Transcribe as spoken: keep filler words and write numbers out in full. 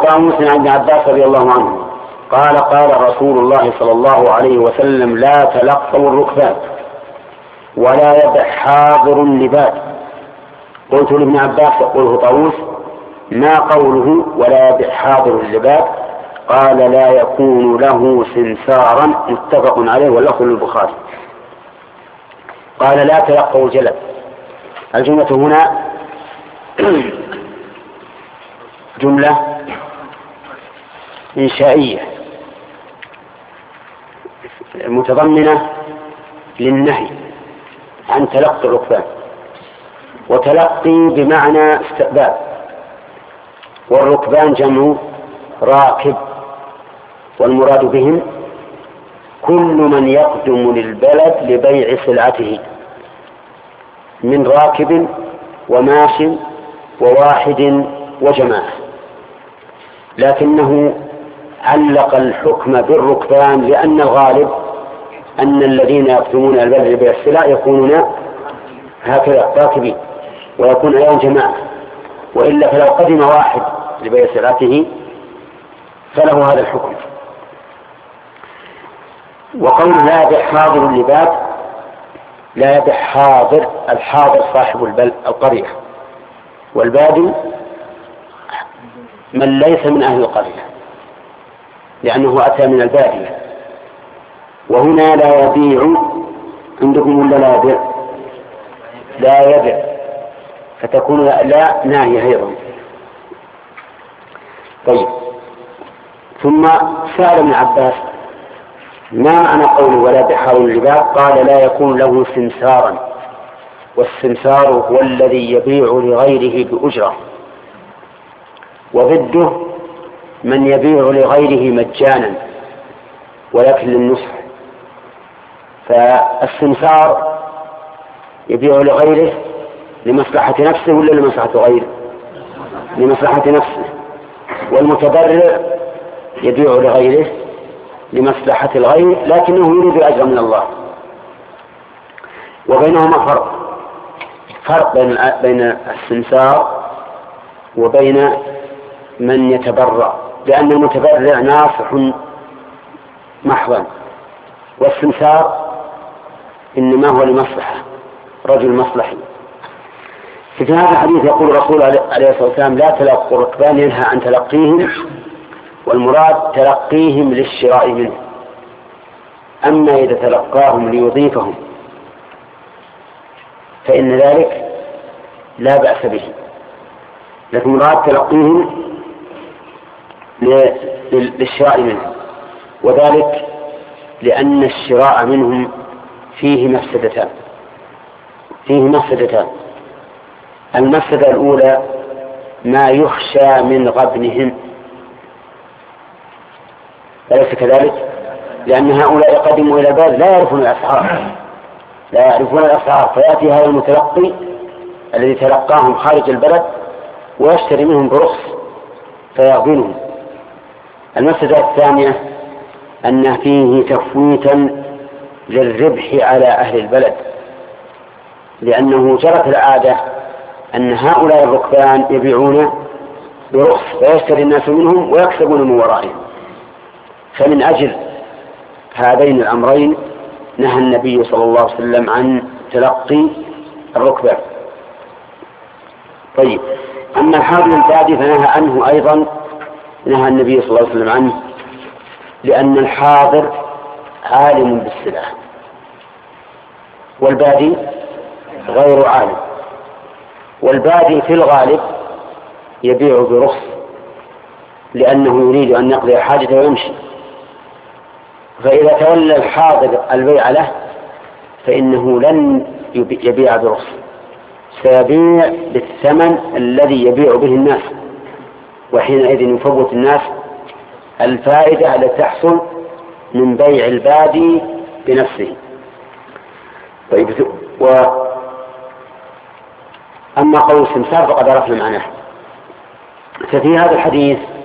طاووس عن ابن عباس رضي الله عنه قال قال رسول الله صلى الله عليه وسلم لا تلقوا الركبان ولا يبع حاضر لباد. قلت لابن عباس يقوله طاووس ما قوله ولا يبع حاضر لباد؟ قال لا يكون له سمسارا. متفق عليه واللفظ للبخاري. قال لا تلقوا الجلب. الجملة هنا جملة إنشائية متضمنة للنهي عن تلقي الركبان، وتلقي بمعنى استقبال، والركبان جمع راكب، والمراد بهم كل من يقدم للبلد لبيع سلعته من راكب وماش وواحد وجماعة، لكنه علق الحكم بالركبان لأن الغالب أن الذين يقدمون البلد لبيع السلع يكونون هكذا راكبين، ويكون أيضا جماعة، وإلا فلو قدم واحد لبيع سلعته فله هذا الحكم. وقول لا يبيع حاضر اللباد، لا يبيع حاضر، الحاضر صاحب البلد القرية، والبادي من ليس من أهل القرية لأنه أتى من البادية. وهنا لا يبيع عندكم ولا لا يبيع؟ لا يبيع، فتكون لا ناهية أيضا. طيب، ثم سأل ابن عباس ما معنى قوله ولا بحار اللباب؟ قال لا يكون له سمسارا، والسمسار هو الذي يبيع لغيره بأجرة، وضده من يبيع لغيره مجانا ولكن للنصح. فالسمسار يبيع لغيره لمصلحة نفسه ولا لمصلحة غيره؟ لمصلحة نفسه. والمتبرع يبيع لغيره لمصلحة الغير لكنه يريد الأجر من الله. وبينهما فرق فرق بين بين السمسار وبين من يتبرع، لأن المتبرع ناصح محضا، والسمسار إنما هو لمصلحة، رجل مصلحي. في هذا الحديث يقول الرسول عليه الصلاة والسلام لا تلقوا الركبان، ينهى عن تلقيهم، والمراد تلقيهم للشراء منه. أما إذا تلقاهم ليضيفهم فإن ذلك لا بأس به، لكن مراد تلقيهم للشراء منه، وذلك لأن الشراء منهم فيه مفسدتان فيه مفسدتان المفسدة الأولى ما يخشى من غبنهم، أليس كذلك؟ لأن هؤلاء قدموا إلى البلد لا يعرفون الأسعار لا يعرفون الأسعار فيأتي هذا المتلقي الذي تلقاهم خارج البلد ويشتري منهم برخص فيغبنهم. المفسدة الثانية أن فيه تفويتا للربح على أهل البلد، لأنه جرت العادة أن هؤلاء الركبان يبيعون برخص فيشتري الناس منهم ويكسبون من ورائهم. فمن أجل هذين الأمرين نهى النبي صلى الله عليه وسلم عن تلقي الركبان. طيب، أما الحاضر البادي فنهى عنه أيضا، نهى النبي صلى الله عليه وسلم عنه لأن الحاضر عالم بالسلع والبادي غير عالم، والبادي في الغالب يبيع برخص لأنه يريد أن يقضي حاجته ويمشي، فإذا تولى الحاضر البيع له فإنه لن يبيع برخص، سيبيع بالثمن الذي يبيع به الناس، وحينئذ يفوت الناس الفائدة التي تحصل من بيع البادي بنفسه. طيب، و أما قول السمسار فقد عرفنا معناه. ففي هذا الحديث